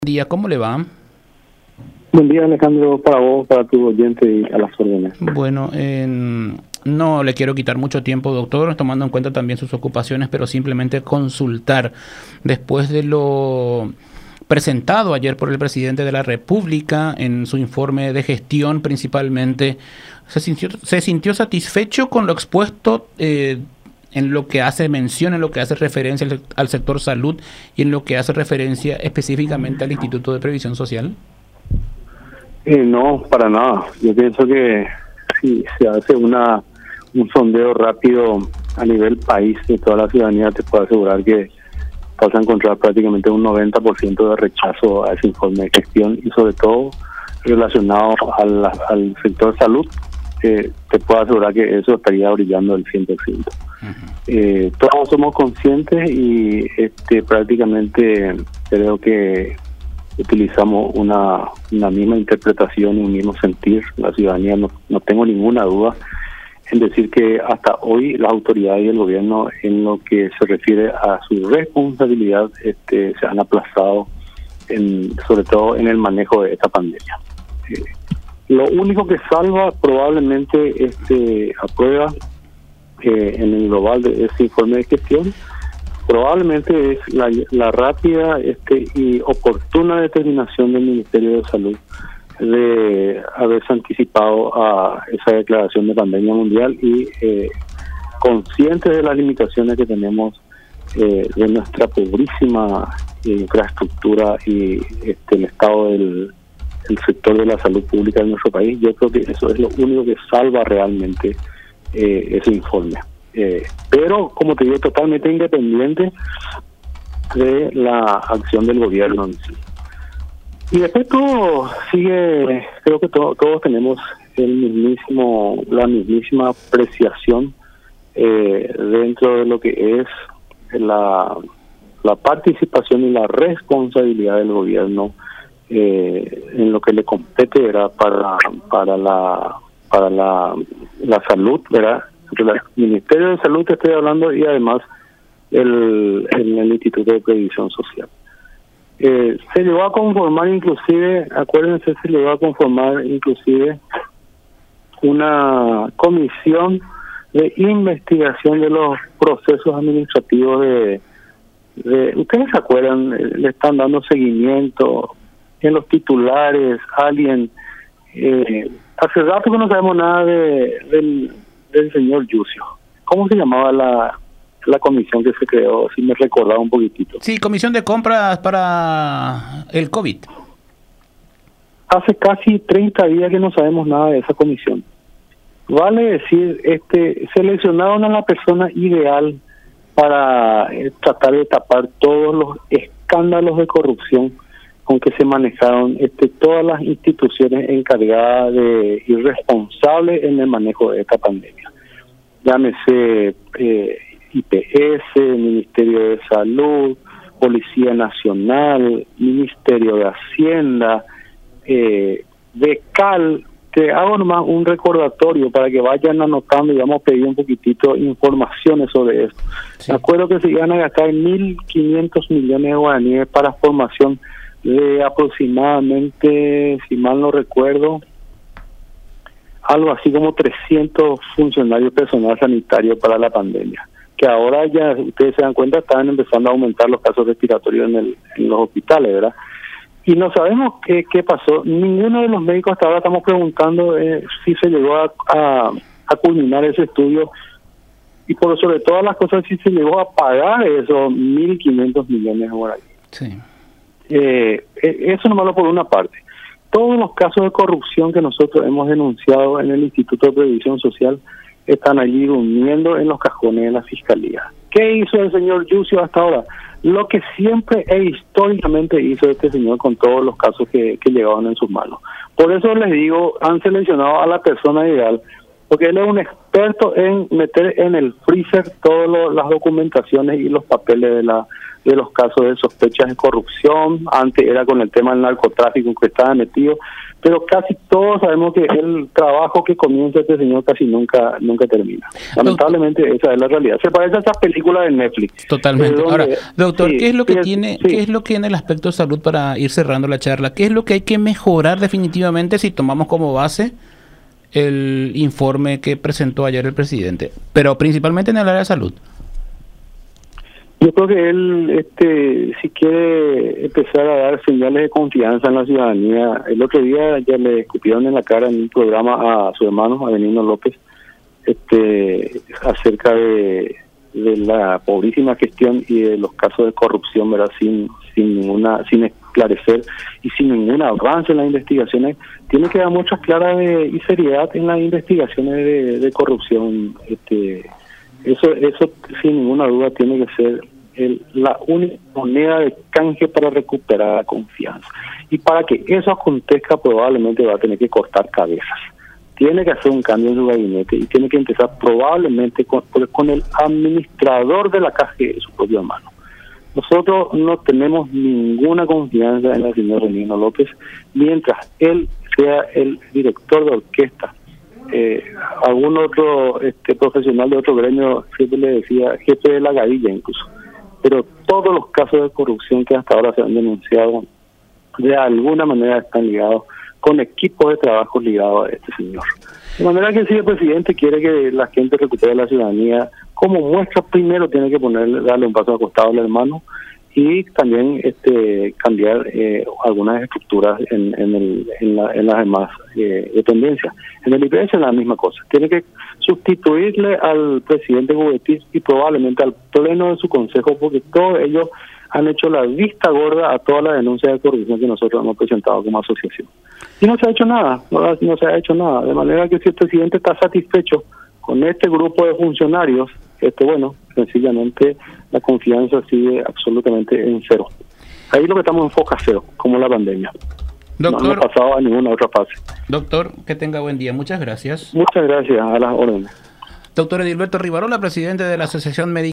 Día, ¿cómo le va? Buen día, Alejandro, para vos, para tu oyente y a las órdenes. Bueno, no le quiero quitar mucho tiempo, doctor, tomando en cuenta también sus ocupaciones, pero simplemente consultar. Después de lo presentado ayer por el presidente de la República en su informe de gestión principalmente, ¿se sintió satisfecho con lo expuesto en lo que hace mención, en lo que hace referencia al sector salud y en lo que hace referencia específicamente al Instituto de Previsión Social? No, para nada. Yo pienso que si se hace un sondeo rápido a nivel país de toda la ciudadanía, te puedo asegurar que vas a encontrar prácticamente un 90% de rechazo a ese informe de gestión y sobre todo relacionado al sector salud. Te puedo asegurar que eso estaría brillando el 100%. Todos somos conscientes y prácticamente creo que utilizamos una misma interpretación y un mismo sentir. La ciudadanía no tengo ninguna duda en decir que hasta hoy las autoridades y el gobierno, en lo que se refiere a su responsabilidad, se han aplazado, sobre todo en el manejo de esta pandemia. Lo único que salva probablemente aprueba en el global de este informe de gestión probablemente es la rápida y oportuna determinación del Ministerio de Salud de haberse anticipado a esa declaración de pandemia mundial y conscientes de las limitaciones que tenemos de nuestra pobrísima infraestructura y el estado del sector de la salud pública en nuestro país. Yo creo que eso es lo único que salva realmente ese informe. Pero, como te digo, totalmente independiente de la acción del gobierno en sí. Y después todo sigue, creo que todos tenemos la mismísima apreciación dentro de lo que es la participación y la responsabilidad del gobierno en lo que le compete, ¿verdad? para la salud, ¿verdad? El Ministerio de Salud te estoy hablando y además el Instituto de Previsión Social. Se llegó a conformar inclusive, acuérdense, una comisión de investigación de los procesos administrativos de ustedes se acuerdan, le están dando seguimiento en los titulares, alguien hace rato que no sabemos nada del señor Yucio. ¿Cómo se llamaba la comisión que se creó? Si me recordaba un poquitito. Sí, comisión de compras para el COVID. Hace casi 30 días que no sabemos nada de esa comisión. Vale decir, seleccionaron a la persona ideal para tratar de tapar todos los escándalos de corrupción con que se manejaron todas las instituciones encargadas de irresponsables en el manejo de esta pandemia. Llámese IPS, Ministerio de Salud, Policía Nacional, Ministerio de Hacienda, DECAL. Te hago nomás un recordatorio para que vayan anotando y vamos a pedir un poquitito informaciones sobre esto. Sí. Me acuerdo que se iban a gastar 1.500 millones de guaraníes para formación de aproximadamente, si mal no recuerdo, algo así como 300 funcionarios personal sanitario para la pandemia, que ahora ya, ustedes se dan cuenta, están empezando a aumentar los casos respiratorios en los hospitales, ¿verdad? Y no sabemos qué pasó. Ninguno de los médicos hasta ahora estamos preguntando si se llegó a culminar ese estudio y por sobre todas las cosas si se llegó a pagar esos 1.500 millones de guaraníes. Sí. Eso nomás por una parte. Todos los casos de corrupción que nosotros hemos denunciado en el Instituto de Previsión Social están allí durmiendo en los cajones de la Fiscalía. ¿Qué hizo el señor Yucio hasta ahora? Lo que siempre e históricamente hizo este señor con todos los casos que llegaban en sus manos. Por eso les digo, han seleccionado a la persona ideal, porque él es un experto en meter en el freezer todas las documentaciones y los papeles de los casos de sospechas de corrupción. Antes era con el tema del narcotráfico en que estaba metido, pero casi todos sabemos que el trabajo que comienza este señor casi nunca termina. Lamentablemente esa es la realidad. Se parece a esas películas de Netflix. Totalmente. Ahora, doctor, sí, ¿qué es lo que tiene, qué es lo que en el aspecto de salud, para ir cerrando la charla, qué es lo que hay que mejorar definitivamente si tomamos como base el informe que presentó ayer el presidente, pero principalmente en el área de salud? Yo creo que él, si quiere empezar a dar señales de confianza en la ciudadanía, el otro día ya le escupieron en la cara en un programa a su hermano, a Benigno López, acerca de la pobrísima gestión y de los casos de corrupción, ¿verdad? Sin esclarecer y sin ningún avance en las investigaciones. Tiene que dar muestras claras y seriedad en las investigaciones de corrupción. Eso sin ninguna duda tiene que ser la única moneda de canje para recuperar la confianza. Y para que eso acontezca, probablemente va a tener que cortar cabezas. Tiene que hacer un cambio en su gabinete y tiene que empezar probablemente con el administrador de la caja de su propia mano. Nosotros no tenemos ninguna confianza en el señor Benigno López mientras él sea el director de orquesta. Algún otro profesional de otro gremio siempre le decía jefe de la gavilla incluso. Pero todos los casos de corrupción que hasta ahora se han denunciado de alguna manera están ligados con equipos de trabajo ligados a este señor. De manera que si el presidente quiere que la gente recupere la ciudadanía, como muestra, primero tiene que darle un paso al costado al hermano y también cambiar algunas estructuras en las demás dependencias. En el IPS es la misma cosa. Tiene que sustituirle al presidente Gubetis y probablemente al pleno de su consejo, porque todos ellos han hecho la vista gorda a todas las denuncias de corrupción que nosotros hemos presentado como asociación. Y no se ha hecho nada, no se ha hecho nada. De manera que si el presidente está satisfecho con este grupo de funcionarios, sencillamente la confianza sigue absolutamente en cero. Ahí lo que estamos en foca cero, como la pandemia. Doctor, no ha pasado a ninguna otra fase. Doctor, que tenga buen día. Muchas gracias. Muchas gracias, a las órdenes. Doctor Edilberto Rivarola, presidente de la Asociación Médica